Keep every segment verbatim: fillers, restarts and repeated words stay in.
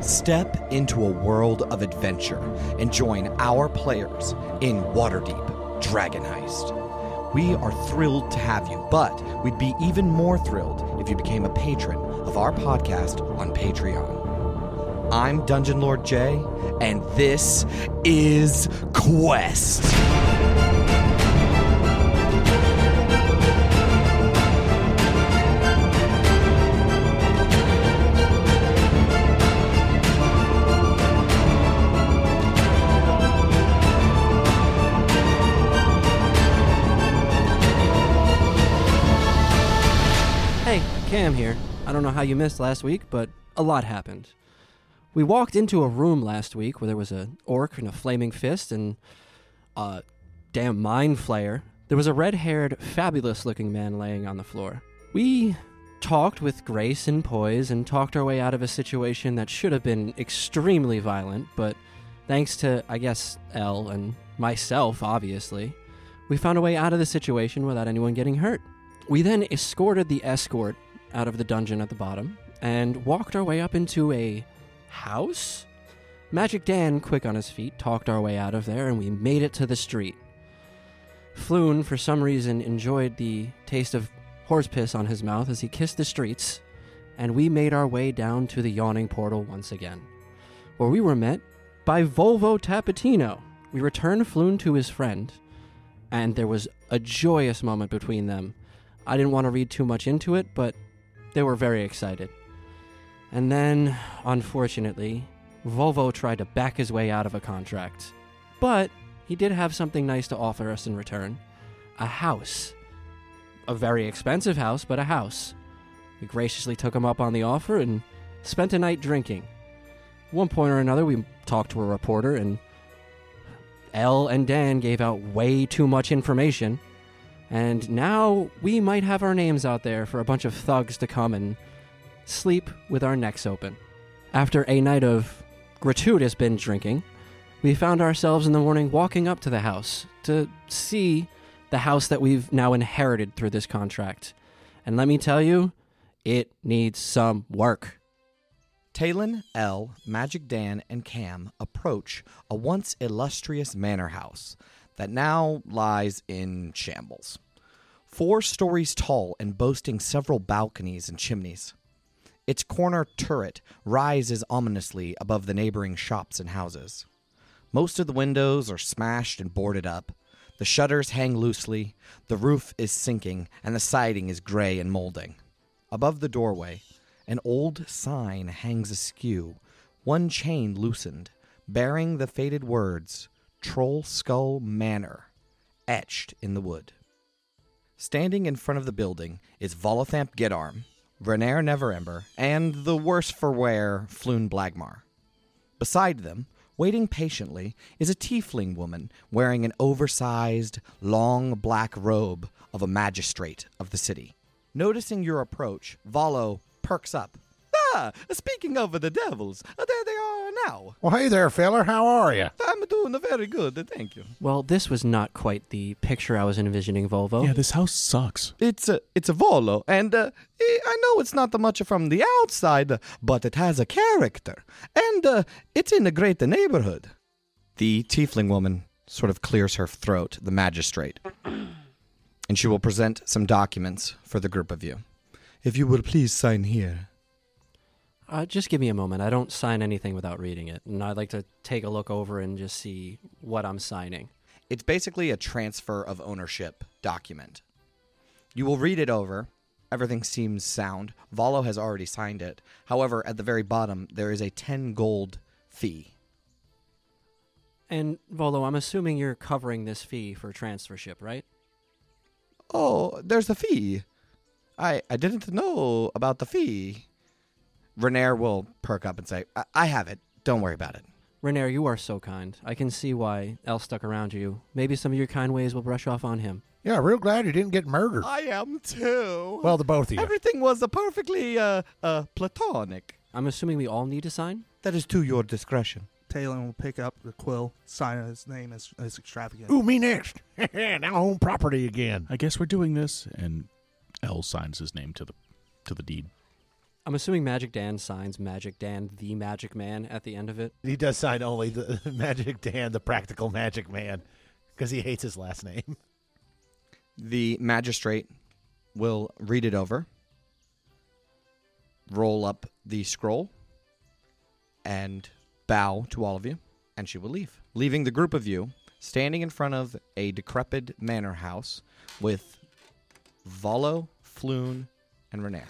Step into a world of adventure and join our players in Waterdeep Dragon Heist. We are thrilled to have you, but we'd be even more thrilled if you became a patron of our podcast on Patreon. I'm Dungeon Lord Jay, and this is Quest. Cam here. I don't know how you missed last week, but a lot happened. We walked into a room last week where there was an orc and a flaming fist and a damn mind flayer. There was a red-haired, fabulous-looking man laying on the floor. We talked with grace and poise and talked our way out of a situation that should have been extremely violent, but thanks to, I guess, Elle and myself, obviously, we found a way out of the situation without anyone getting hurt. We then escorted the escort out of the dungeon at the bottom and walked our way up into a house? Magic Dan, quick on his feet, talked our way out of there, and we made it to the street. Floon, for some reason, enjoyed the taste of horse piss on his mouth as he kissed the streets, and we made our way down to the yawning portal once again, where we were met by Volvo Tapatino. We returned Floon to his friend, and there was a joyous moment between them. I didn't want to read too much into it, but they were very excited. And then, unfortunately, Volvo tried to back his way out of a contract. But he did have something nice to offer us in return. A house. A very expensive house, but a house. We graciously took him up on the offer and spent a night drinking. At one point or another, we talked to a reporter, and Elle and Dan gave out way too much information. And now we might have our names out there for a bunch of thugs to come and sleep with our necks open. After a night of gratuitous binge drinking, we found ourselves in the morning walking up to the house to see the house that we've now inherited through this contract. And let me tell you, it needs some work. Talon, Elle, Magic Dan, and Cam approach a once illustrious manor house that now lies in shambles. Four stories tall and boasting several balconies and chimneys. Its corner turret rises ominously above the neighboring shops and houses. Most of the windows are smashed and boarded up. The shutters hang loosely, the roof is sinking, and the siding is gray and molding. Above the doorway, an old sign hangs askew, one chain loosened, bearing the faded words, Troll Skull Manor, etched in the wood. Standing in front of the building is Volothamp Gedarm, Renaer Neverember, and the worse-for-wear Floon Blagmar. Beside them, waiting patiently, is a tiefling woman wearing an oversized, long black robe of a magistrate of the city. Noticing your approach, Volo perks up. Ah, speaking of the devils, there they are now. Well, hey there, feller. How are you? I'm doing very good, thank you. Well, this was not quite the picture I was envisioning, Volvo. Yeah, this house sucks. It's a, it's a Volo, and uh, I know it's not much from the outside, but it has a character, and uh, it's in a great neighborhood. The tiefling woman sort of clears her throat, the magistrate, and she will present some documents for the group of you. If you will please sign here. Uh, just give me a moment. I don't sign anything without reading it, and I'd like to take a look over and just see what I'm signing. It's basically a transfer of ownership document. You will read it over. Everything seems sound. Volo has already signed it. However, at the very bottom, there is a ten gold fee. And, Volo, I'm assuming you're covering this fee for transfership, right? Oh, there's a fee. I, I didn't know about the fee. Renaer will perk up and say, I, I have it. Don't worry about it. Renaer, you are so kind. I can see why Elle stuck around you. Maybe some of your kind ways will brush off on him. Yeah, real glad you didn't get murdered. I am too. Well, the both of you. Everything was uh, perfectly uh, uh, platonic. I'm assuming we all need to sign? That is to your discretion. Talon will pick up the quill, sign his name as, as extravagant. Ooh, me next. Now home property again. I guess we're doing this, and Elle signs his name to the to the deed. I'm assuming Magic Dan signs Magic Dan, the Magic Man, at the end of it. He does sign only the Magic Dan, the practical magic man, because he hates his last name. The magistrate will read it over, roll up the scroll, and bow to all of you, and she will leave, leaving the group of you standing in front of a decrepit manor house with Volo, Floon, and Renair.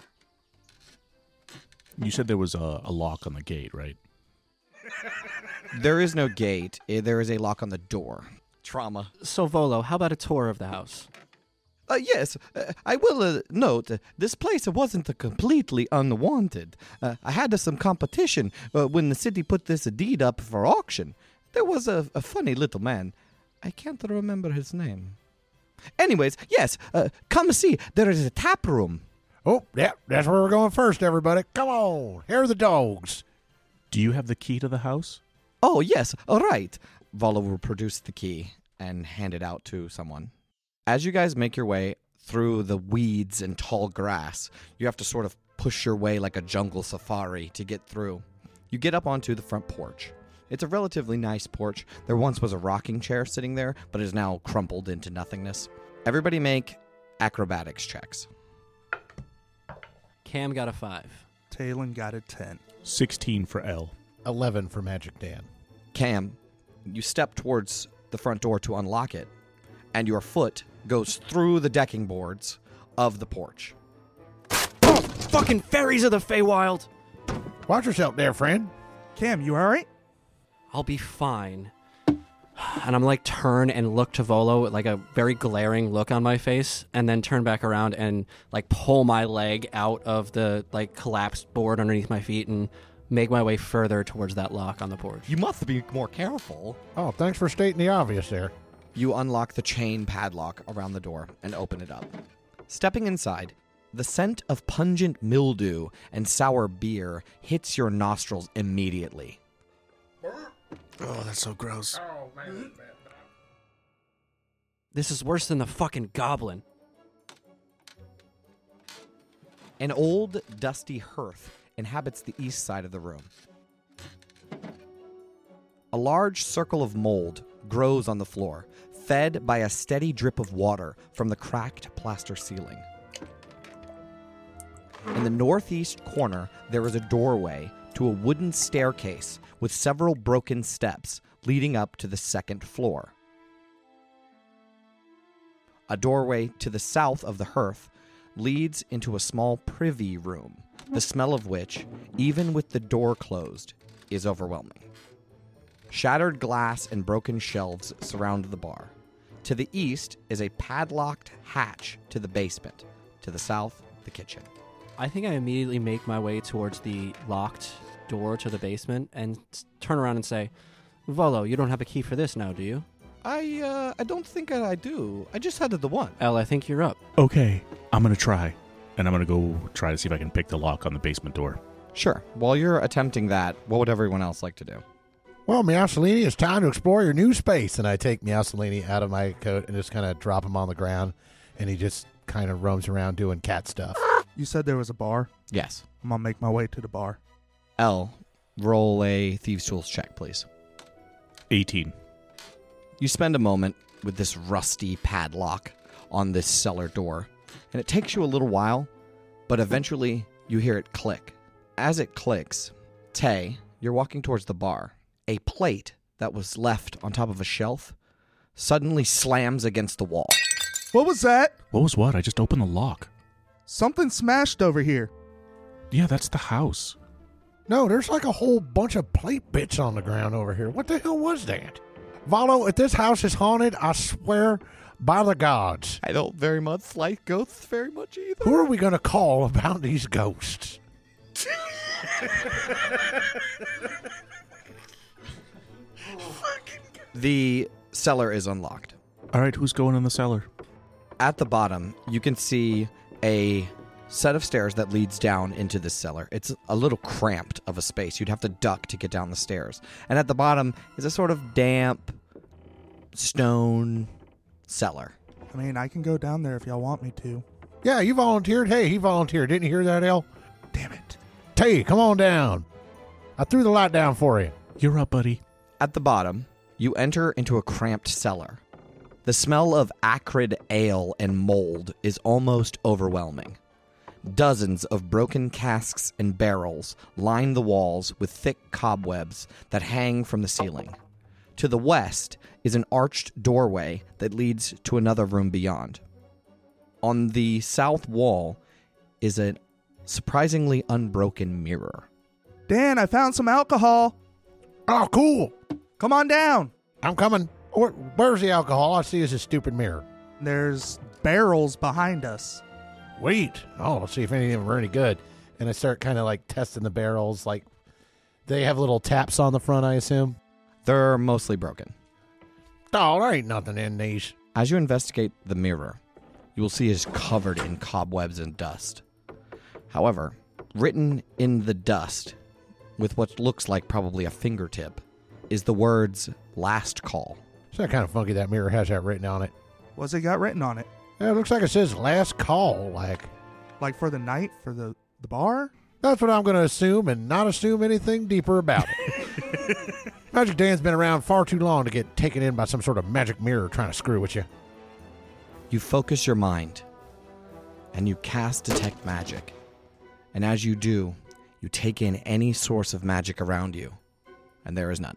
You said there was a, a lock on the gate, right? There is no gate. Eh, There is a lock on the door. Trauma. So, Volo, how about a tour of the house? Uh, yes, uh, I will uh, note uh, this place wasn't uh, completely unwanted. Uh, I had uh, some competition uh, when the city put this deed up for auction. There was a, a funny little man. I can't remember his name. Anyways, yes, uh, come see. There is a tap room. Oh, yeah, that's where we're going first, everybody. Come on. Here are the dogs. Do you have the key to the house? Oh, yes, all right. Vala will produce the key and hand it out to someone. As you guys make your way through the weeds and tall grass, you have to sort of push your way like a jungle safari to get through. You get up onto the front porch. It's a relatively nice porch. There once was a rocking chair sitting there, but is now crumpled into nothingness. Everybody make acrobatics checks. Cam got a five. Talon got a ten. sixteen for L. eleven for Magic Dan. Cam, you step towards the front door to unlock it, and your foot goes through the decking boards of the porch. Oh, fucking fairies of the Feywild! Watch yourself there, friend. Cam, you all right? I'll be fine. And I'm like turn and look to Volo with like a very glaring look on my face, and then turn back around and like pull my leg out of the like collapsed board underneath my feet and make my way further towards that lock on the porch. You must be more careful. Oh, thanks for stating the obvious there. You unlock the chain padlock around the door and open it up. Stepping inside, the scent of pungent mildew and sour beer hits your nostrils immediately. Oh, that's so gross. This is worse than the fucking goblin. An old, dusty hearth inhabits the east side of the room. A large circle of mold grows on the floor, fed by a steady drip of water from the cracked plaster ceiling. In the northeast corner, there is a doorway to a wooden staircase with several broken steps leading up to the second floor. A doorway to the south of the hearth leads into a small privy room, the smell of which, even with the door closed, is overwhelming. Shattered glass and broken shelves surround the bar. To the east is a padlocked hatch to the basement. To the south, the kitchen. I think I immediately make my way towards the locked door to the basement and s- turn around and say, Volo, you don't have a key for this now, do you? I, uh, I don't think I do. I just had the one. Elle, I think you're up. Okay, I'm going to try. And I'm going to go try to see if I can pick the lock on the basement door. Sure. While you're attempting that, what would everyone else like to do? Well, Meowsalini, it's time to explore your new space. And I take Meowsalini out of my coat and just kind of drop him on the ground, and he just kind of roams around doing cat stuff. You said there was a bar. Yes. I'm gonna make my way to the bar. L, roll a Thieves' Tools check, please. eighteen. You spend a moment with this rusty padlock on this cellar door, and it takes you a little while, but eventually you hear it click. As it clicks, Tay, you're walking towards the bar. A plate that was left on top of a shelf suddenly slams against the wall. What was that? What was what? I just opened the lock. Something smashed over here. Yeah, that's the house. No, there's like a whole bunch of plate bits on the ground over here. What the hell was that? Volo, if this house is haunted, I swear by the gods. I don't very much like ghosts very much either. Who are we going to call about these ghosts? The cellar is unlocked. All right, who's going in the cellar? At the bottom, you can see a set of stairs that leads down into this cellar. It's a little cramped of a space. You'd have to duck to get down the stairs. And at the bottom is a sort of damp stone cellar. I mean, I can go down there if y'all want me to. Yeah, you volunteered. Hey, he volunteered. Didn't you hear that, El? Damn it. Tay, come on down. I threw the light down for you. You're up, buddy. At the bottom, you enter into a cramped cellar. The smell of acrid ale and mold is almost overwhelming. Dozens of broken casks and barrels line the walls with thick cobwebs that hang from the ceiling. To the west is an arched doorway that leads to another room beyond. On the south wall is a surprisingly unbroken mirror. Dan, I found some alcohol. Oh, cool. Come on down. I'm coming. Where, where's the alcohol? All I see is a stupid mirror. There's barrels behind us. Wait. Oh, let's see if any of them are any good. And I start kind of like testing the barrels. Like, they have little taps on the front, I assume. They're mostly broken. Oh, there ain't nothing in these. As you investigate the mirror, you will see it is covered in cobwebs and dust. However, written in the dust, with what looks like probably a fingertip, is the words, last call. It's that kind of funky that mirror has that written on it. What's it got written on it? Yeah, it looks like it says last call. Like, Like for the night, for the, the bar? that's what I'm going to assume and not assume anything deeper about it. Magic Dan's been around far too long to get taken in by some sort of magic mirror trying to screw with you. You focus your mind, and you cast Detect Magic. And as you do, you take in any source of magic around you, and there is none.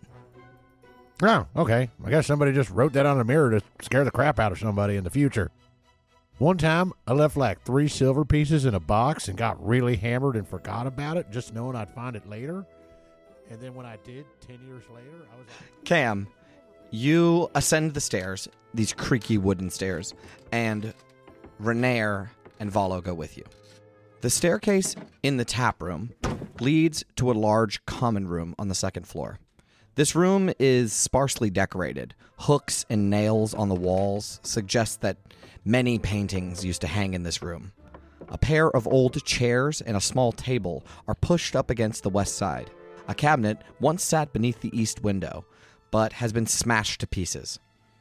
Oh, okay. I guess somebody just wrote that on a mirror to scare the crap out of somebody in the future. One time, I left like three silver pieces in a box and got really hammered and forgot about it, just knowing I'd find it later. And then when I did, ten years later, I was like... Cam, you ascend the stairs, these creaky wooden stairs, and Renair and Valo go with you. The staircase in the tap room leads to a large common room on the second floor. This room is sparsely decorated. Hooks and nails on the walls suggest that many paintings used to hang in this room. A pair of old chairs and a small table are pushed up against the west side. A cabinet once sat beneath the east window, but has been smashed to pieces.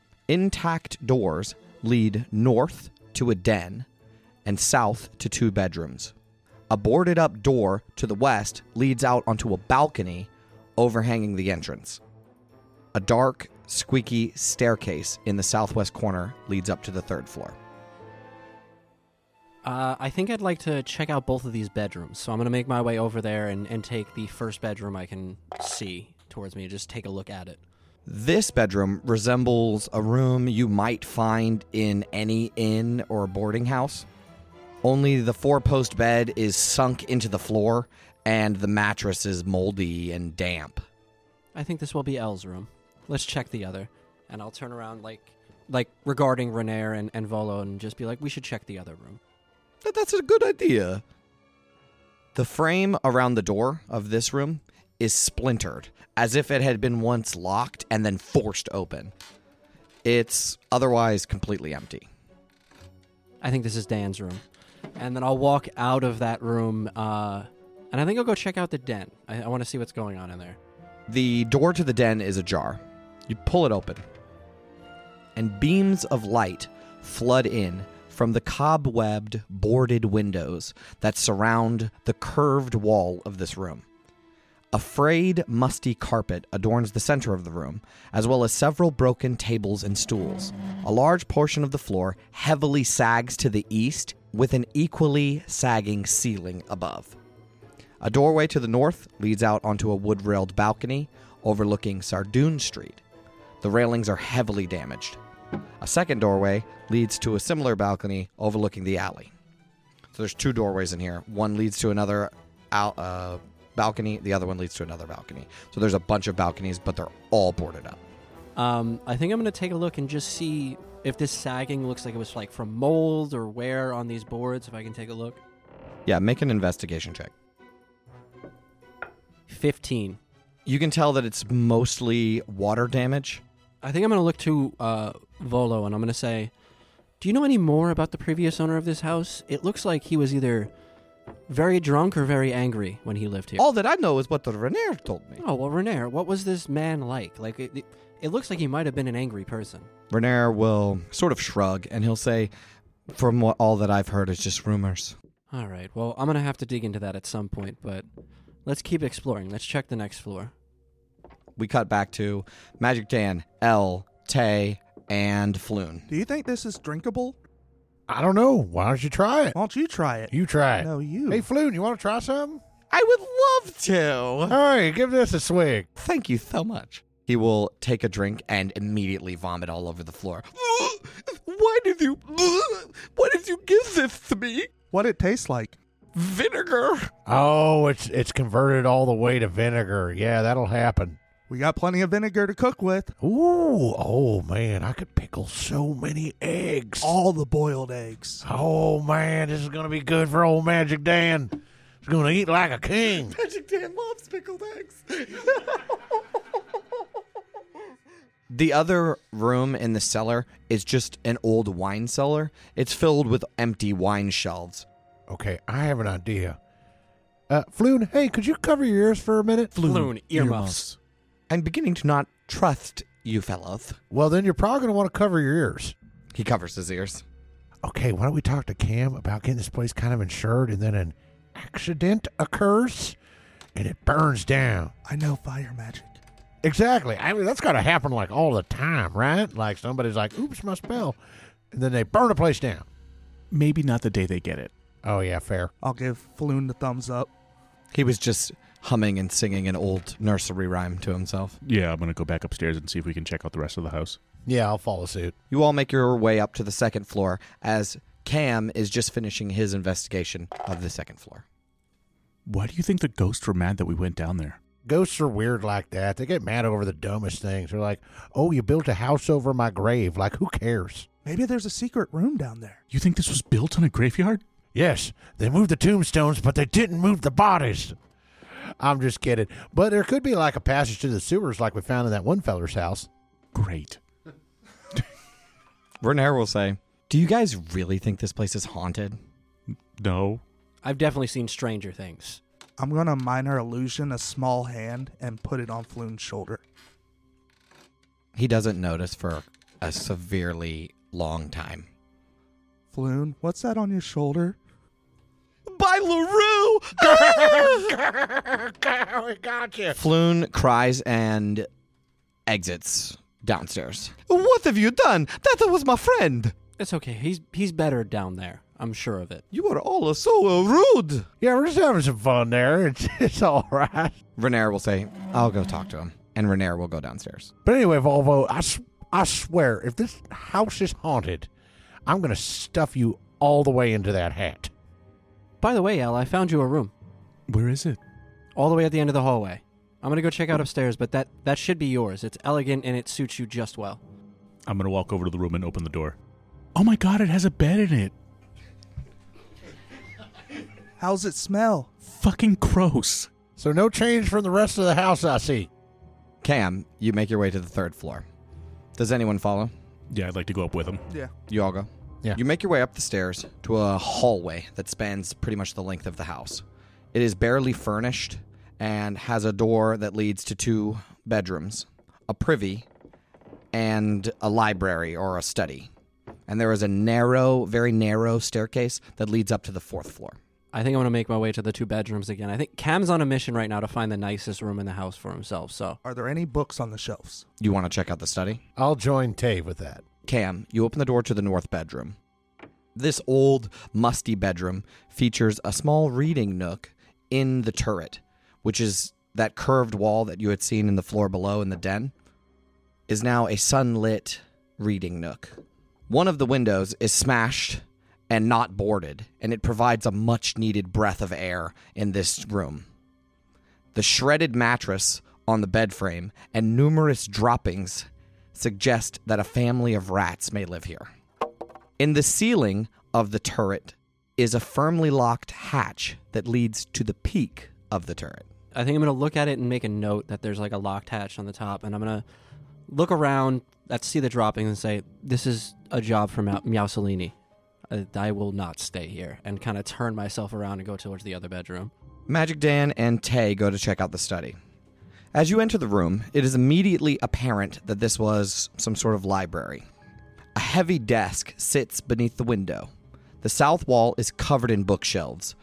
Intact doors lead north to a den and south to two bedrooms. A boarded-up door to the west leads out onto a balcony overhanging the entrance. A dark, squeaky staircase in the southwest corner leads up to the third floor. Uh, I think I'd like to check out both of these bedrooms, so I'm going to make my way over there and, and take the first bedroom I can see towards me, just take a look at it. This bedroom resembles a room you might find in any inn or boarding house. Only the four-post bed is sunk into the floor, and the mattress is moldy and damp. I think this will be Elle's room. Let's check the other. And I'll turn around like like regarding Renair and, and Volo and just be like, we should check the other room. That- That's a good idea. The frame around the door of this room is splintered, as if it had been once locked and then forced open. It's otherwise completely empty. I think this is Dan's room. And then I'll walk out of that room, uh, and I think I'll go check out the den. I, I want to see what's going on in there. The door to the den is ajar. You pull it open, and beams of light flood in from the cobwebbed, boarded windows that surround the curved wall of this room. A frayed, musty carpet adorns the center of the room, as well as several broken tables and stools. A large portion of the floor heavily sags to the east, with an equally sagging ceiling above. A doorway to the north leads out onto a wood-railed balcony overlooking Sardoon Street. The railings are heavily damaged. A second doorway leads to a similar balcony overlooking the alley. So there's two doorways in here. One leads to another al- uh, balcony. The other one leads to another balcony. So there's a bunch of balconies, but they're all boarded up. Um, I think I'm going to take a look and just see if this sagging looks like it was like from mold or wear on these boards, if I can take a look. Yeah, make an investigation check. fifteen. You can tell that it's mostly water damage. I think I'm going to look to uh, Volo and I'm going to say, do you know any more about the previous owner of this house? It looks like he was either very drunk or very angry when he lived here. All that I know is what the Renair told me. Oh, well, Renair, what was this man like? Like, it, it, it looks like he might have been an angry person. Renair will sort of shrug, and he'll say, from what all that I've heard is just rumors. All right, well, I'm going to have to dig into that at some point, but Let's keep exploring. Let's check the next floor. We cut back to Magic Dan, Elle, Tay, and Floon. Do you think this is drinkable? I don't know. Why don't you try it? Why don't you try it? You try it. No, you. Hey, Floon, you want to try something? I would love to. All right, give this a swig. Thank you so much. He will take a drink and immediately vomit all over the floor. Why did you... Why did you give this to me? What it tastes like? Vinegar. Oh, it's it's converted all the way to vinegar. Yeah, that'll happen. We got plenty of vinegar to cook with. Ooh, oh, man, I could pickle so many eggs. All the boiled eggs. Oh, man, this is going to be good for old Magic Dan. He's going to eat like a king. Magic Dan loves pickled eggs. The other room in the cellar is just an old wine cellar. It's filled with empty wine shelves. Okay, I have an idea. Uh, Floon, hey, could you cover your ears for a minute? Floon, earmuffs. I'm beginning to not trust you fellows. Well, then you're probably going to want to cover your ears. He covers his ears. Okay, why don't we talk to Cam about getting this place kind of insured, and then an accident occurs, and it burns down. I know fire magic. Exactly. I mean, that's got to happen, like, all the time, right? Like, somebody's like, oops, my spell. And then they burn a place down. Maybe not the day they get it. Oh, yeah, fair. I'll give Floon the thumbs up. He was just humming and singing an old nursery rhyme to himself. Yeah, I'm going to go back upstairs and see if we can check out the rest of the house. Yeah, I'll follow suit. You all make your way up to the second floor as Cam is just finishing his investigation of the second floor. Why do you think the ghosts were mad that we went down there? Ghosts are weird like that. They get mad over the dumbest things. They're like, oh, you built a house over my grave. Like, who cares? Maybe there's a secret room down there. You think this was built on a graveyard? Yes, they moved the tombstones, but they didn't move the bodies. I'm just kidding. But there could be like a passage to the sewers like we found in that one feller's house. Great. Vernair will say, do you guys really think this place is haunted? No. I've definitely seen stranger things. I'm going to minor illusion a small hand and put it on Floon's shoulder. He doesn't notice for a severely long time. Floon, what's that on your shoulder? By LaRue! We got you. Floon cries and exits downstairs. What have you done? That was my friend. It's okay. He's he's better down there. I'm sure of it. You are all so uh, rude. Yeah, we're just having some fun there. It's it's all right. Renair will say, I'll go talk to him. And Renair will go downstairs. But anyway, Volvo, I, s- I swear, if this house is haunted, I'm going to stuff you all the way into that hat. By the way, Al, I found you a room. Where is it? All the way at the end of the hallway. I'm going to go check out upstairs, but that, that should be yours. It's elegant and it suits you just well. I'm going to walk over to the room and open the door. Oh my god, it has a bed in it. How's it smell? Fucking gross. So no change from the rest of the house, I see. Cam, you make your way to the third floor. Does anyone follow? Yeah, I'd like to go up with him. Yeah. You all go? Yeah. You make your way up the stairs to a hallway that spans pretty much the length of the house. It is barely furnished and has a door that leads to two bedrooms, a privy, and a library or a study. And there is a narrow, very narrow staircase that leads up to the fourth floor. I think I'm going to make my way to the two bedrooms again. I think Cam's on a mission right now to find the nicest room in the house for himself, so... Are there any books on the shelves? You want to check out the study? I'll join Tave with that. Cam, you open the door to the north bedroom. This old, musty bedroom features a small reading nook in the turret, which is that curved wall that you had seen in the floor below in the den, is now a sunlit reading nook. One of the windows is smashed and not boarded, and it provides a much-needed breath of air in this room. The shredded mattress on the bed frame and numerous droppings suggest that a family of rats may live here. In the ceiling of the turret is a firmly locked hatch that leads to the peak of the turret. I think I'm going to look at it and make a note that there's like a locked hatch on the top, and I'm going to look around, at see the droppings, and say, this is a job for Meow- Meowsalini. I, I will not stay here, and kind of turn myself around and go towards the other bedroom. Magic Dan and Tay go to check out the study. As you enter the room, it is immediately apparent that this was some sort of library. A heavy desk sits beneath the window. The south wall is covered in bookshelves.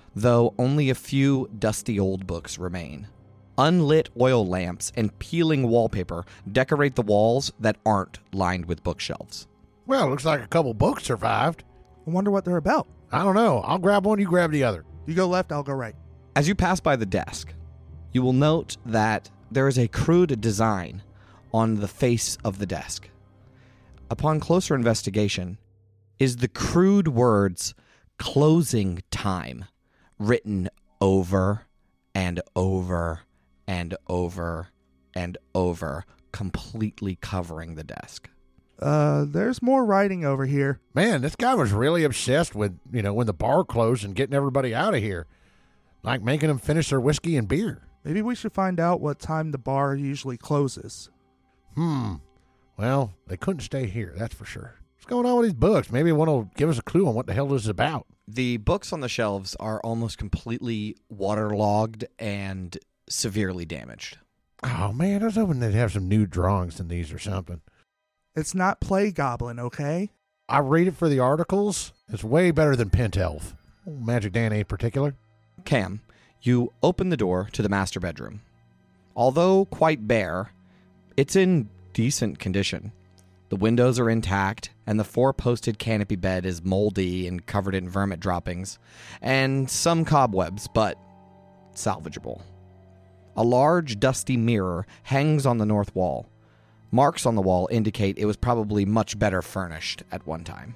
though only a few dusty old books remain. Unlit oil lamps and peeling wallpaper decorate the walls that aren't lined with bookshelves. Well, looks like a couple books survived. I wonder what they're about. I don't know. I'll grab one, you grab the other. You go left, I'll go right. As you pass by the desk, you will note that there is a crude design on the face of the desk. Upon closer investigation, is the crude words "closing time" written over and over and over and over, completely covering the desk. Uh, there's more writing over here. Man, this guy was really obsessed with, you know, when the bar closed and getting everybody out of here. Like making them finish their whiskey and beer. Maybe we should find out what time the bar usually closes. Hmm. Well, they couldn't stay here, that's for sure. What's going on with these books? Maybe one will give us a clue on what the hell this is about. The books on the shelves are almost completely waterlogged and severely damaged. Oh, man, I was hoping they'd have some new drawings than these or something. It's not Play Goblin, okay? I read it for the articles. It's way better than Pent Elf. Magic Dan ain't particular. Cam, you open the door to the master bedroom. Although quite bare, it's in decent condition. The windows are intact, and the four-posted canopy bed is moldy and covered in vermin droppings, and some cobwebs, but salvageable. A large, dusty mirror hangs on the north wall. Marks on the wall indicate it was probably much better furnished at one time.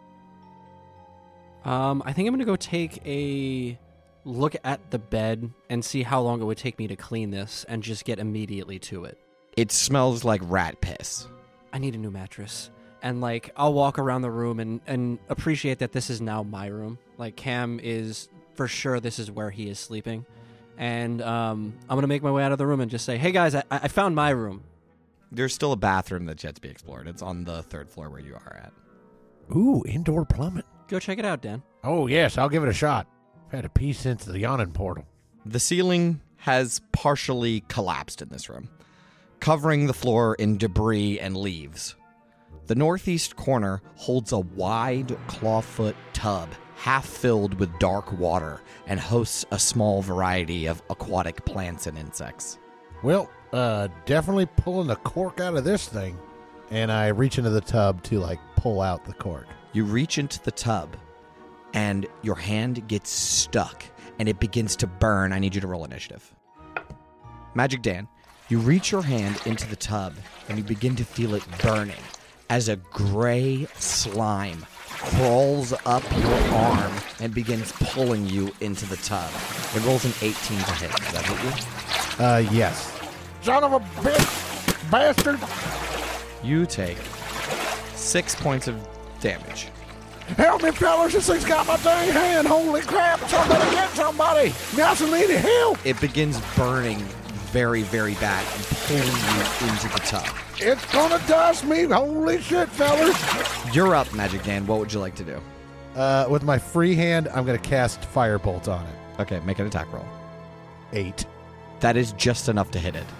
Um, I think I'm going to go take a look at the bed and see how long it would take me to clean this and just get immediately to it. It smells like rat piss. I need a new mattress. And, like, I'll walk around the room and, and appreciate that this is now my room. Like, Cam is, for sure, this is where he is sleeping. And um, I'm going to make my way out of the room and just say, hey, guys, I, I found my room. There's still a bathroom that's yet to be explored. It's on the third floor where you are at. Ooh, indoor plumbing. Go check it out, Dan. Oh, yes, I'll give it a shot. I've had a pee since the yawning portal. The ceiling has partially collapsed in this room, covering the floor in debris and leaves. The northeast corner holds a wide clawfoot tub, half filled with dark water, and hosts a small variety of aquatic plants and insects. Well, uh, definitely pulling the cork out of this thing. And I reach into the tub to, like, pull out the cork. You reach into the tub, and your hand gets stuck, and it begins to burn. I need you to roll initiative. Magic Dan, you reach your hand into the tub, and you begin to feel it burning as a gray slime crawls up your arm and begins pulling you into the tub. It rolls an eighteen to hit. Does that hit you? Uh, yes. Son of a bitch, bastard! You take six points of damage. Help me, fellas, this thing's got my dang hand. Holy crap, somebody get somebody! Mussolini, help! It begins burning very, very bad and pulling you into the tub. It's gonna dust me! Holy shit, fellas! You're up, Magic Dan. What would you like to do? Uh, with my free hand, I'm gonna cast Firebolt on it. Okay, make an attack roll. Eight. That is just enough to hit it.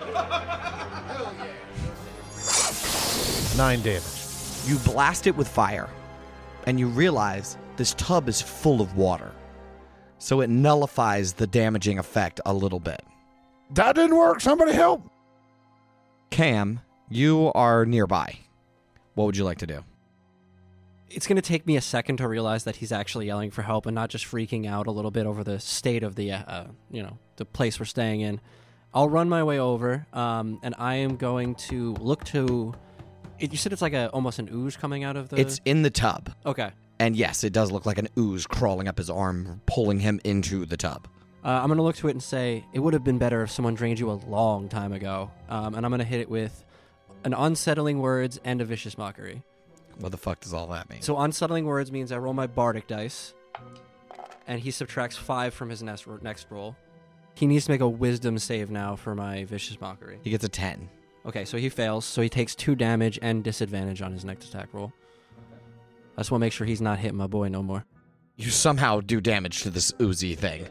Nine damage. You blast it with fire, and you realize this tub is full of water, so it nullifies the damaging effect a little bit. That didn't work. Somebody help! Cam, you are nearby. What would you like to do? It's going to take me a second to realize that he's actually yelling for help and not just freaking out a little bit over the state of the, uh, you know, the place we're staying in. I'll run my way over, um, and I am going to look to... You said it's like a almost an ooze coming out of the... It's in the tub. Okay. And yes, it does look like an ooze crawling up his arm, pulling him into the tub. Uh, I'm going to look to it and say, it would have been better if someone drained you a long time ago. Um, and I'm going to hit it with an unsettling words and a vicious mockery. What the fuck does all that mean? So unsettling words means I roll my bardic dice, and he subtracts five from his next, next roll. He needs to make a wisdom save now for my vicious mockery. He gets a ten. Okay, so he fails, so he takes two damage and disadvantage on his next attack roll. I just want to make sure he's not hitting my boy no more. You somehow do damage to this oozy thing.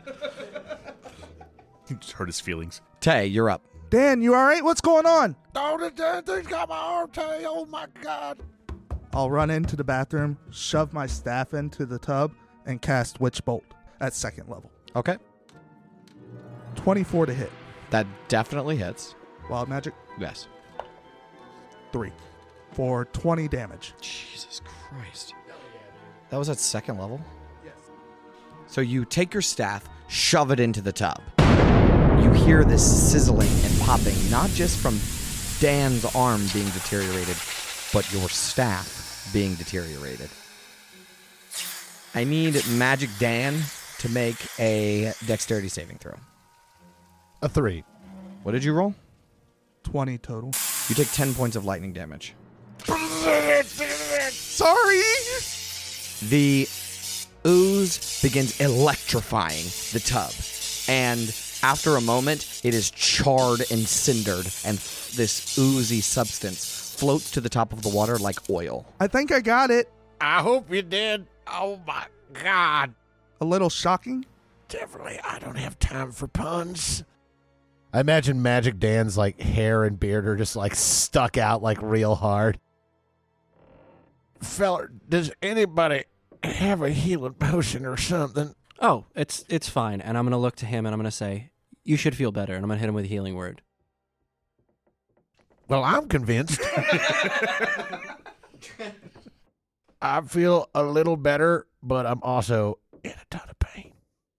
Just hurt his feelings. Tay, you're up. Dan, you all right? What's going on? Oh, this damn thing's got my arm tied. Oh, my God. I'll run into the bathroom, shove my staff into the tub, and cast Witch Bolt. at second level. Okay. twenty-four to hit. That definitely hits. Wild magic, Yes. three. For twenty damage. Jesus Christ. That was at second level? Yes. So you take your staff, shove it into the tub. You hear this sizzling and popping, not just from Dan's arm being deteriorated, but your staff being deteriorated. I need Magic Dan to make a dexterity saving throw. A three. What did you roll? twenty total. You take ten points of lightning damage. Sorry! The ooze begins electrifying the tub, and after a moment, it is charred and cindered, and f- this oozy substance floats to the top of the water like oil. I think I got it. I hope you did. Oh, my God. A little shocking. Definitely, I don't have time for puns. I imagine Magic Dan's, like, hair and beard are just, like, stuck out, like, real hard. Feller, does anybody have a healing potion or something? Oh, it's it's fine. And I'm going to look to him and I'm going to say, you should feel better. And I'm going to hit him with a healing word. Well, I'm convinced. I feel a little better, but I'm also in a ton of pain.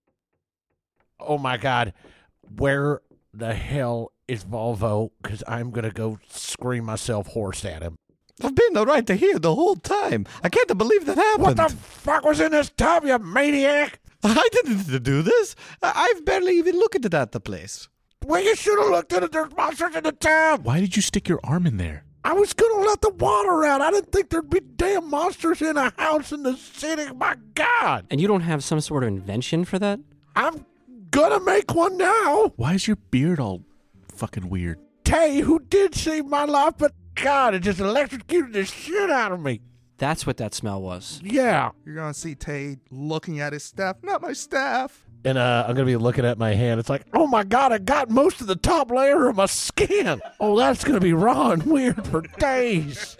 Oh, my God. Where the hell is Volvo? Because I'm going to go scream myself hoarse at him. I've been right here the whole time. I can't believe that happened. What the fuck was in this tub, you maniac? I didn't do this. I- I've barely even looked at the place. Well, you should have looked at it. There's monsters in the tub. Why did you stick your arm in there? I was going to let the water out. I didn't think there'd be damn monsters in a house in the city. My God. And you don't have some sort of invention for that? I'm going to make one now. Why is your beard all fucking weird? Tay, who did save my life, but God, it just electrocuted the shit out of me. That's what that smell was. Yeah. You're going to see Tay looking at his staff. Not my staff. And uh, I'm going to be looking at my hand. It's like, oh, my God, I got most of the top layer of my skin. Oh, that's going to be raw and weird for days.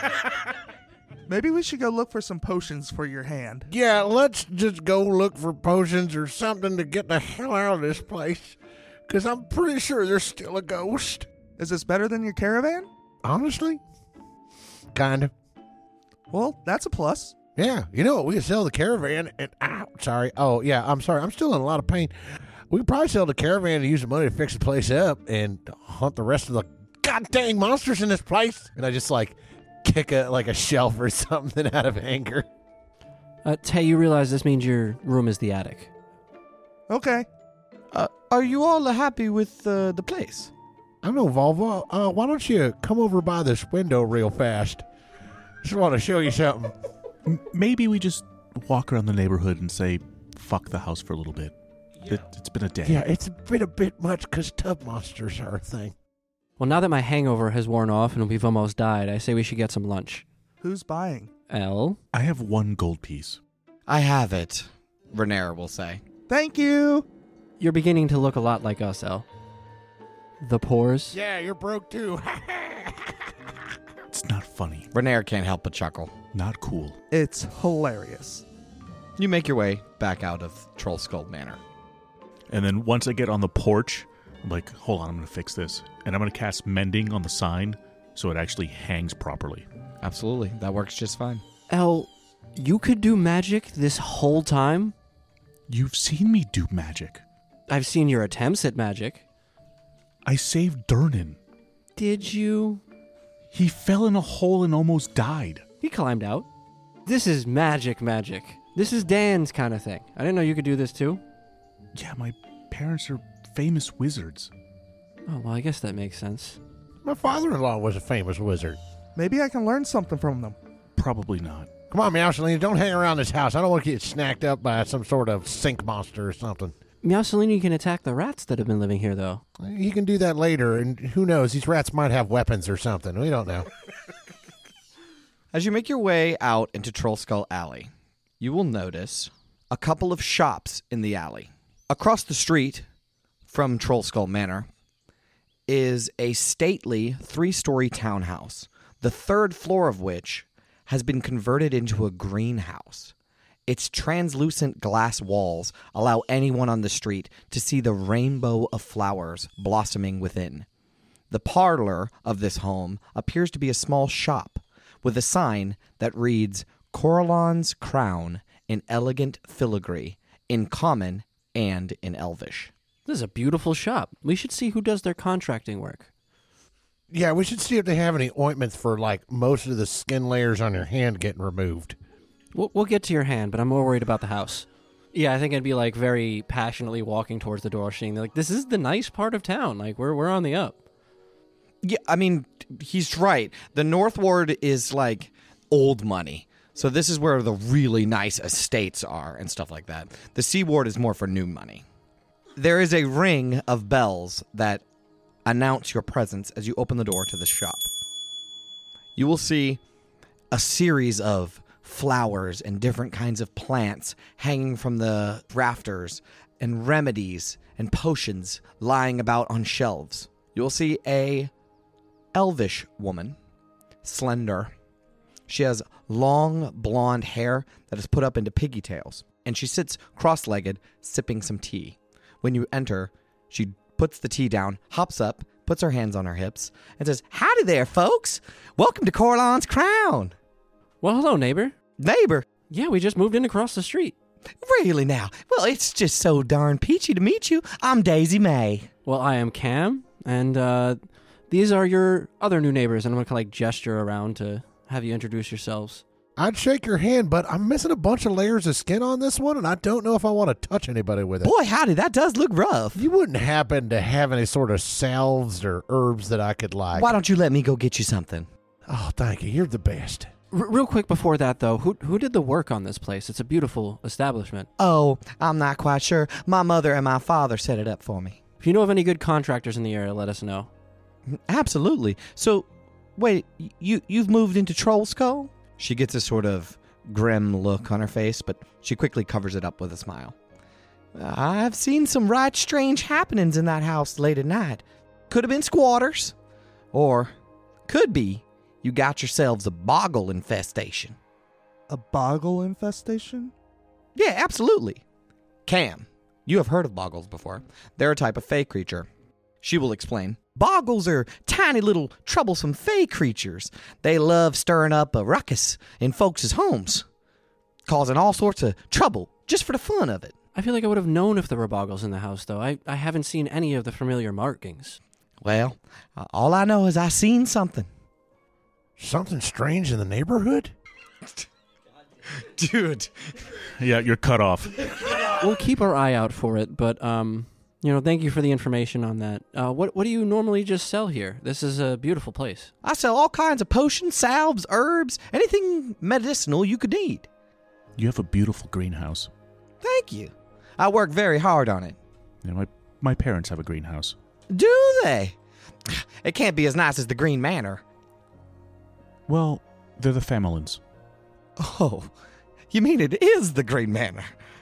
Maybe we should go look for some potions for your hand. Yeah, let's just go look for potions or something to get the hell out of this place. Because I'm pretty sure there's still a ghost. Is this better than your caravan? Honestly? Kind of. Well, that's a plus. Yeah, you know what? We could sell the caravan and... Ow, sorry. Oh, yeah, I'm sorry. I'm still in a lot of pain. We could probably sell the caravan and use the money to fix the place up and hunt the rest of the god dang monsters in this place. And I just, like, kick a like a shelf or something out of anger. Uh, Tay, you realize this means your room is the attic. Okay. Uh, are you all happy with uh, the place? I don't know, Volvo. Uh, why don't you come over by this window real fast? Just want to show you something. M- maybe we just walk around the neighborhood and say, fuck the house for a little bit. It, it's been a day. Yeah, it's been a bit much because tub monsters are a thing. Well, now that my hangover has worn off and we've almost died, I say we should get some lunch. Who's buying? L? I have one gold piece. I have it, Renair will say. Thank you. You're beginning to look a lot like us, L. The pores? Yeah, you're broke too. It's not funny. Renair can't help but chuckle. Not cool. It's hilarious. You make your way back out of Troll Skull Manor. And then once I get on the porch, I'm like, hold on, I'm going to fix this. And I'm going to cast Mending on the sign so it actually hangs properly. Absolutely. That works just fine. L, you could do magic this whole time? You've seen me do magic. I've seen your attempts at magic. I saved Durnan. Did you? He fell in a hole and almost died. He climbed out. This is magic magic. This is Dan's kind of thing. I didn't know you could do this too. Yeah, my parents are famous wizards. Oh, well, I guess that makes sense. My father-in-law was a famous wizard. Maybe I can learn something from them. Probably not. Come on, Meowselina, don't hang around this house. I don't want to get snacked up by some sort of sink monster or something. Meowselina can attack the rats that have been living here, though. He can do that later, and who knows? These rats might have weapons or something. We don't know. As you make your way out into Troll Skull Alley, you will notice a couple of shops in the alley. Across the street from Troll Skull Manor is a stately three-story townhouse, the third floor of which has been converted into a greenhouse. Its translucent glass walls allow anyone on the street to see the rainbow of flowers blossoming within. The parlor of this home appears to be a small shop with a sign that reads Coralon's Crown in elegant filigree, in common and in Elvish. This is a beautiful shop. We should see who does their contracting work. Yeah, we should see if they have any ointments for, like, most of the skin layers on your hand getting removed. We'll, we'll get to your hand, but I'm more worried about the house. Yeah, I think I'd be, like, very passionately walking towards the door, saying, like, this is the nice part of town. Like, we're we're on the up. Yeah, I mean, he's right. The North Ward is, like, old money. So this is where the really nice estates are and stuff like that. The Sea Ward is more for new money. There is a ring of bells that announce your presence as you open the door to the shop. You will see a series of flowers and different kinds of plants hanging from the rafters, and remedies and potions lying about on shelves. You will see a elvish woman, slender. She has long blonde hair that is put up into pigtails, and she sits cross-legged sipping some tea. When you enter, she puts the tea down, hops up, puts her hands on her hips, and says, "Howdy there, folks. Welcome to Coralon's Crown." Well, hello, neighbor. Neighbor. Yeah, we just moved in across the street. Really now? Well, it's just so darn peachy to meet you. I'm Daisy May. Well, I am Cam, and uh, these are your other new neighbors, and I'm going to like gesture around to have you introduce yourselves. I'd shake your hand, but I'm missing a bunch of layers of skin on this one, and I don't know if I want to touch anybody with it. Boy, howdy, that does look rough. You wouldn't happen to have any sort of salves or herbs that I could like? Why don't you let me go get you something? Oh, thank you. You're the best. R- real quick before that, though, who who did the work on this place? It's a beautiful establishment. Oh, I'm not quite sure. My mother and my father set it up for me. If you know of any good contractors in the area, let us know. Absolutely. So, wait, you, you've moved into Troll Skull? She gets a sort of grim look on her face, but she quickly covers it up with a smile. I've seen some right strange happenings in that house late at night. Could have been squatters, or could be you got yourselves a boggle infestation. A boggle infestation? Yeah, absolutely. Cam, you have heard of boggles before. They're a type of fey creature. She will explain. Boggles are tiny little troublesome fey creatures. They love stirring up a ruckus in folks' homes, causing all sorts of trouble just for the fun of it. I feel like I would have known if there were boggles in the house, though. I, I haven't seen any of the familiar markings. Well, uh, all I know is I seen something. Something strange in the neighborhood? Dude. Yeah, you're cut off. We'll keep our eye out for it, but, um, you know, thank you for the information on that. Uh, what, what do you normally just sell here? This is a beautiful place. I sell all kinds of potions, salves, herbs, anything medicinal you could need. You have a beautiful greenhouse. Thank you. I work very hard on it. Yeah, my, my parents have a greenhouse. Do they? It can't be as nice as the Green Manor. Well, they're the Famelins. Oh, you mean it is the Green Manor?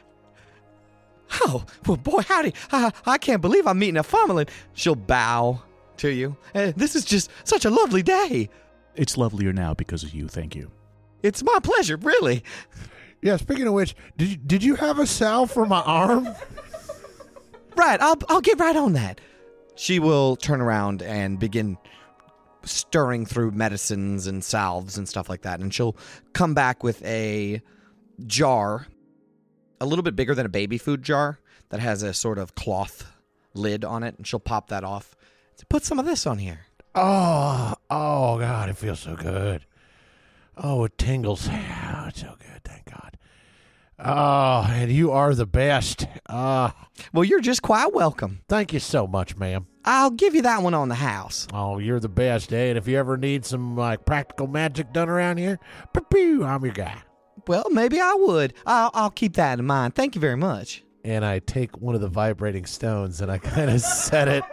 Oh, well, boy, howdy. I, I can't believe I'm meeting a Famelin. She'll bow to you. Uh, this is just such a lovely day. It's lovelier now because of you, thank you. It's my pleasure, really. Yeah, speaking of which, did you, did you have a salve for my arm? Right, I'll I'll get right on that. She will turn around and begin stirring through medicines and salves and stuff like that, and she'll come back with a jar, a little bit bigger than a baby food jar, that has a sort of cloth lid on it, and she'll pop that off. Put some of this on here. Oh, oh, God, it feels so good. Oh, it tingles. Oh, it's so good, thank God. Oh, and you are the best. Uh, Well, you're just quite welcome. thank you so much, ma'am. I'll give you that one on the house. Oh, you're the best, eh? And if you ever need some, like, practical magic done around here, pew, I'm your guy. Well, maybe I would. I'll, I'll keep that in mind. Thank you very much. And I take one of the vibrating stones and I kind of set it.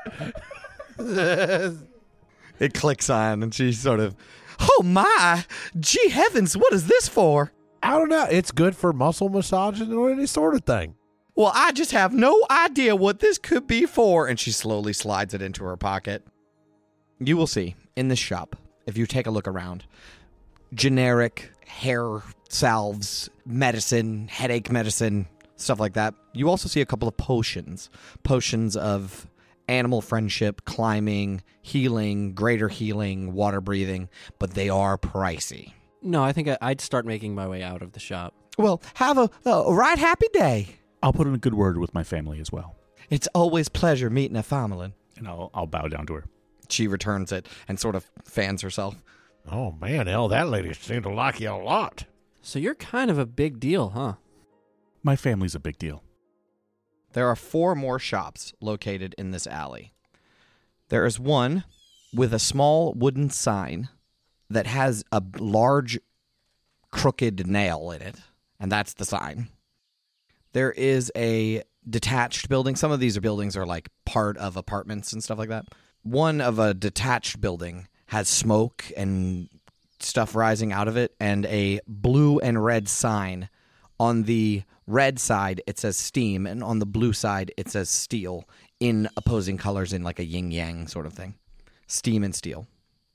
It clicks on, and she sort of, oh my, gee heavens, what is this for? I don't know. It's good for muscle massaging or any sort of thing. Well, I just have no idea what this could be for. And she slowly slides it into her pocket. You will see, in this shop, if you take a look around, generic hair salves, medicine, headache medicine, stuff like that. You also see a couple of potions. Potions of animal friendship, climbing, healing, greater healing, water breathing, but they are pricey. No, I think I- I'd start making my way out of the shop. Well, have a, a right happy day. I'll put in a good word with my family as well. It's always pleasure meeting a family. And I'll I'll bow down to her. She returns it and sort of fans herself. Oh, man, El, that lady seemed to like you a lot. So you're kind of a big deal, huh? My family's a big deal. There are four more shops located in this alley. There is one with a small wooden sign that has a large crooked nail in it, and that's the sign. There is a detached building. Some of these are buildings are like part of apartments and stuff like that. One of a detached building has smoke and stuff rising out of it, and a blue and red sign. On the red side, it says steam, and on the blue side, it says steel in opposing colors in like a yin-yang sort of thing. Steam and steel.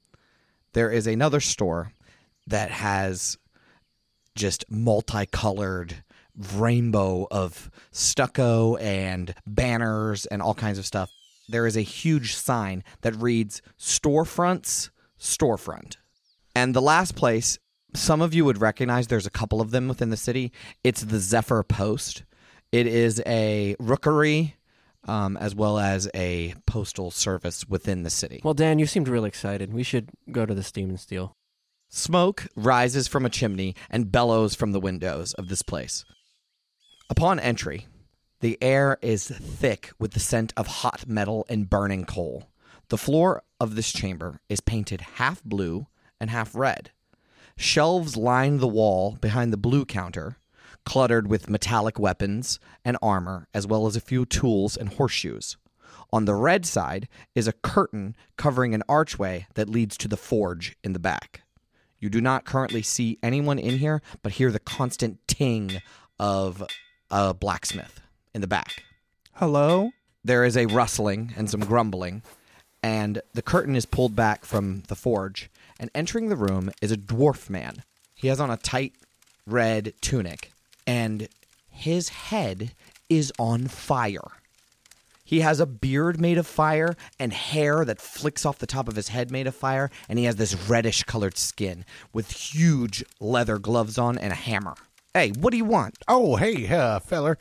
There is another store that has just multicolored rainbow of stucco and banners and all kinds of stuff. There is a huge sign that reads storefronts, storefront. And the last place, some of you would recognize, there's a couple of them within the city. It's the Zephyr Post. It is a rookery um, as well as a postal service within the city. Well, Dan, you seemed really excited. We should go to the Steam and Steel. Smoke rises from a chimney and bellows from the windows of this place. Upon entry, the air is thick with the scent of hot metal and burning coal. The floor of this chamber is painted half blue and half red. Shelves line the wall behind the blue counter, cluttered with metallic weapons and armor, as well as a few tools and horseshoes. On the red side is a curtain covering an archway that leads to the forge in the back. You do not currently see anyone in here, but hear the constant ting of a blacksmith in the back. Hello? There is a rustling and some grumbling, and the curtain is pulled back from the forge, and entering the room is a dwarf man. He has on a tight red tunic, and his head is on fire. He has a beard made of fire and hair that flicks off the top of his head made of fire, and he has this reddish-colored skin with huge leather gloves on and a hammer. Hey, what do you want? Oh, hey, uh, feller.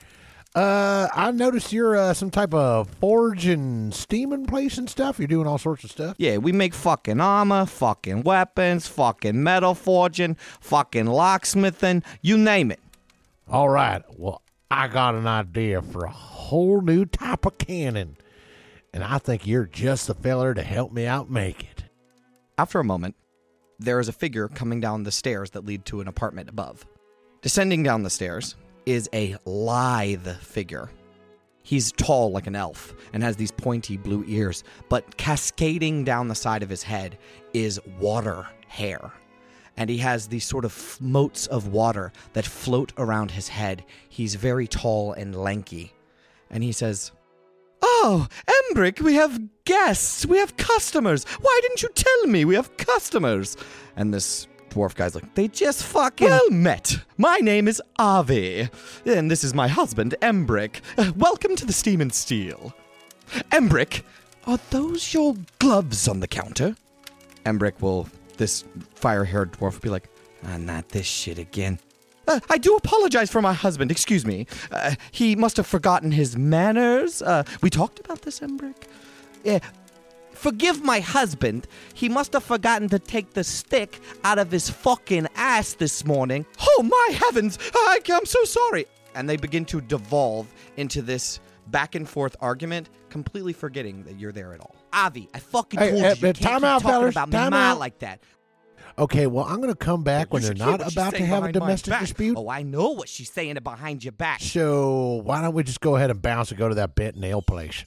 Uh, I noticed you're uh, some type of forge and steaming place and stuff. You're doing all sorts of stuff. Yeah, we make fucking armor, fucking weapons, fucking metal forging, fucking locksmithing, you name it. All right. Well, I got an idea for a whole new type of cannon, and I think you're just the feller to help me out make it. After a moment, there is a figure coming down the stairs that lead to an apartment above. Descending down the stairs is a lithe figure. He's tall like an elf and has these pointy blue ears, but cascading down the side of his head is water hair. And he has these sort of motes of water that float around his head. He's very tall and lanky. And he says, "Oh, Embrick, we have guests. We have customers. Why didn't you tell me we have customers?" And this dwarf guy's like, "They just fucking well met. My name is Avi, and this is my husband, Embrick. Uh, welcome to the Steam and Steel. Embrick, are those your gloves on the counter?" Embrick will, this fire-haired dwarf will be like, "Ah, not this shit again. Uh, I do apologize for my husband. Excuse me. Uh, he must have forgotten his manners. Uh, we talked about this, Embrick. Yeah. Forgive my husband. He must have forgotten to take the stick out of his fucking ass this morning. Oh, my heavens. I, I'm so sorry." And they begin to devolve into this back and forth argument, completely forgetting that you're there at all. Avi, I fucking Hey, told hey, you. You hey, can't time keep out, talking fellas. about Time me out. like that. Okay, well, I'm going to come back You when they're should hear not what she's about to saying have a behind my domestic back. dispute. Oh, I know what she's saying behind your back. So why don't we just go ahead and bounce and go to that bent nail place?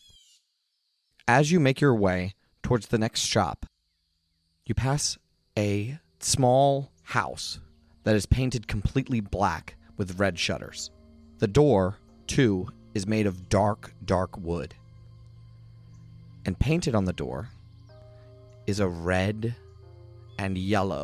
As you make your way towards the next shop, you pass a small house that is painted completely black with red shutters. The door, too, is made of dark, dark wood. And painted on the door is a red and yellow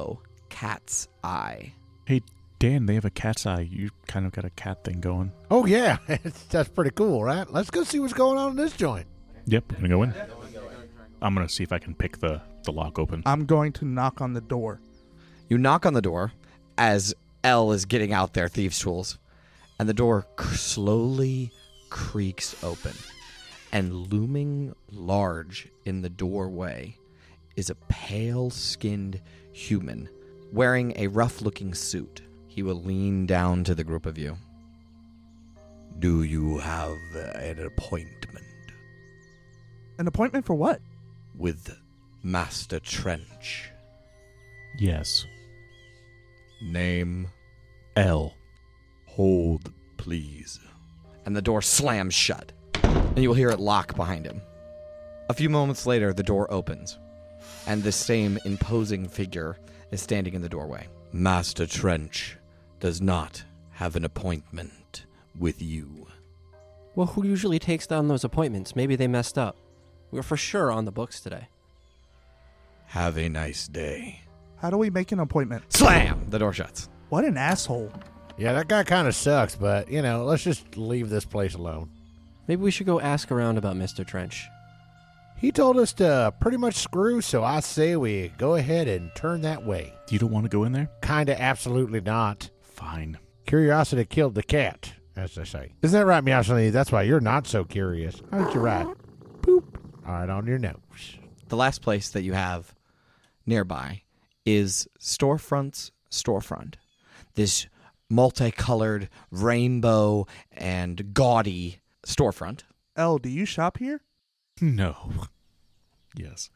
cat's eye. Hey, Dan, they have a cat's eye. You kind of got a cat thing going. Oh, yeah. That's pretty cool, right? Let's go see what's going on in this joint. Yep, I'm going to go in. I'm going to see if I can pick the, the lock open. I'm going to knock on the door. You knock on the door as Elle is getting out their thieves' tools, and the door c- slowly creaks open. And looming large in the doorway is a pale-skinned human wearing a rough-looking suit. He will lean down to the group of you. Do you have an appointment? An appointment for what? With Master Trench. Yes. Name? L. Hold, please. And the door slams shut, and you will hear it lock behind him. A few moments later, the door opens, and the same imposing figure is standing in the doorway. Master Trench does not have an appointment with you. Well, who usually takes down those appointments? Maybe they messed up. We're for sure on the books today. Have a nice day. How do we make an appointment? Slam! The door shuts. What an asshole. Yeah, that guy kind of sucks, but, you know, let's just leave this place alone. Maybe we should go ask around about Mister Trench. He told us to pretty much screw, so I say we go ahead and turn that way. You don't want to go in there? Kinda absolutely not. Fine. Curiosity killed the cat, as they say. Isn't that right, Meowsly? That's why you're not so curious. How did you write? Boop. Right on your nose. The last place that you have nearby is Storefront's Storefront. This multicolored, rainbow, and gaudy storefront. Elle, do you shop here? No. Yes.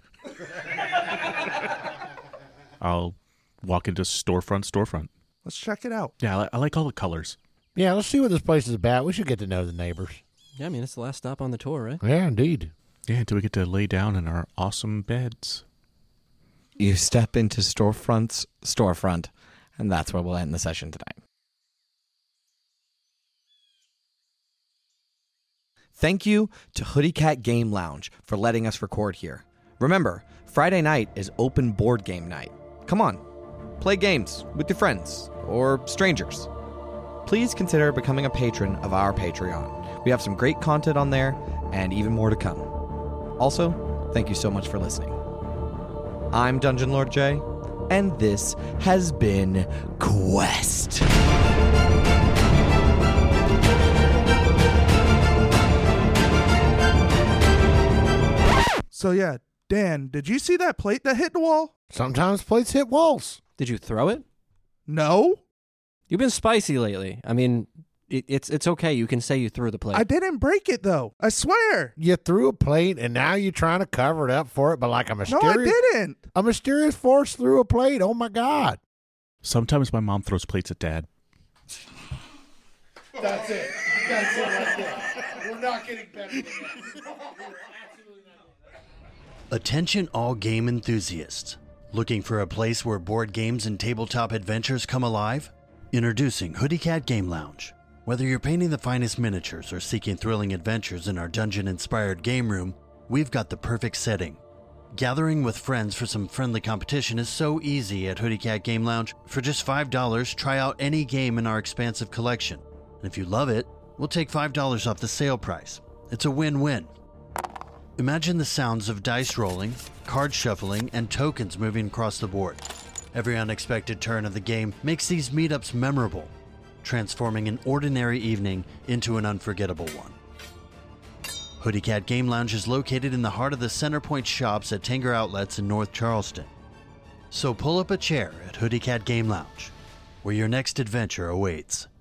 I'll walk into storefront, storefront. Let's check it out. Yeah, I, li- I like all the colors. Yeah, let's see what this place is about. We should get to know the neighbors. Yeah, I mean, it's the last stop on the tour, right? Yeah, indeed. Yeah, until we get to lay down in our awesome beds. You step into Storefront's storefront, and that's where we'll end the session tonight. Thank you to Hoodie Cat Game Lounge for letting us record here. Remember, Friday night is open board game night. Come on, play games with your friends or strangers. Please consider becoming a patron of our Patreon. We have some great content on there and even more to come. Also, thank you so much for listening. I'm Dungeon Lord Jay, and this has been Quest. So yeah, Dan, did you see that plate that hit the wall? Sometimes plates hit walls. Did you throw it? No, You've been spicy lately. I mean, it, it's it's okay. You can say you threw the plate. I didn't break it though. I swear. You threw a plate, and now you're trying to cover it up for it, but like a No, mysterious, I didn't. a mysterious force threw a plate. Oh my God! Sometimes my mom throws plates at Dad. That's it. That's it right there. We're not getting better than that. Attention all game enthusiasts. Looking for a place where board games and tabletop adventures come alive? Introducing Hoodie Cat Game Lounge. Whether you're painting the finest miniatures or seeking thrilling adventures in our dungeon-inspired game room, we've got the perfect setting. Gathering with friends for some friendly competition is so easy at Hoodie Cat Game Lounge. For just five dollars, try out any game in our expansive collection. And if you love it, we'll take five dollars off the sale price. It's a win-win. Imagine the sounds of dice rolling, card shuffling, and tokens moving across the board. Every unexpected turn of the game makes these meetups memorable, transforming an ordinary evening into an unforgettable one. Hoodie Cat Game Lounge is located in the heart of the Centerpoint shops at Tanger Outlets in North Charleston. So pull up a chair at Hoodie Cat Game Lounge, where your next adventure awaits.